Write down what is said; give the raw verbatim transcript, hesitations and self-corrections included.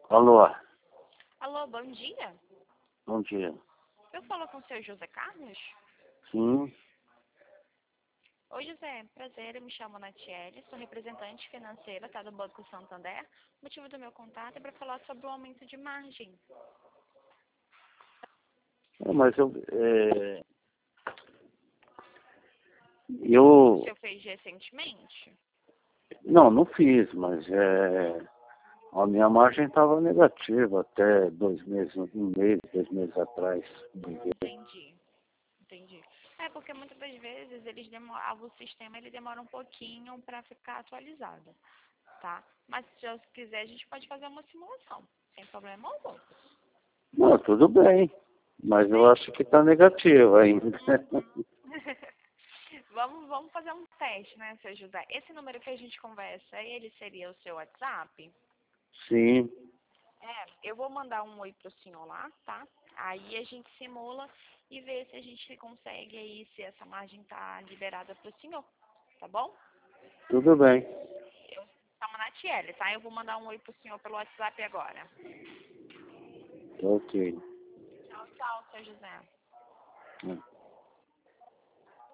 Alô, Alô, bom dia. bom dia. Eu falo com o seu José Carlos? Sim, Oi, José. Prazer, eu me chamo Natiele, sou representante financeira, tá, do Banco Santander. O motivo do meu contato é para falar sobre o aumento de margem. é, mas eu, é, O eu, senhor fez recentemente? não, não fiz, mas é, a minha margem estava negativa até dois meses, um mês, dois meses atrás. Entendi, entendi. É porque muitas das vezes eles demoram, o sistema ele demora um pouquinho para ficar atualizado, tá? Mas se eu quiser a gente pode fazer uma simulação, sem problema algum. Não, tudo bem, mas eu Bem, acho que está negativo ainda. Vamos, vamos fazer um teste, né, seu José? Esse número que a gente conversa, ele seria o seu WhatsApp? Sim, É, eu vou mandar um oi pro senhor lá, tá? Aí a gente simula e vê se a gente consegue aí, se essa margem tá liberada pro senhor, tá bom? tudo bem. Eu chamo na Tiele, tá? Eu vou mandar um oi pro senhor pelo WhatsApp agora. Ok. Tchau, tchau, seu José. É.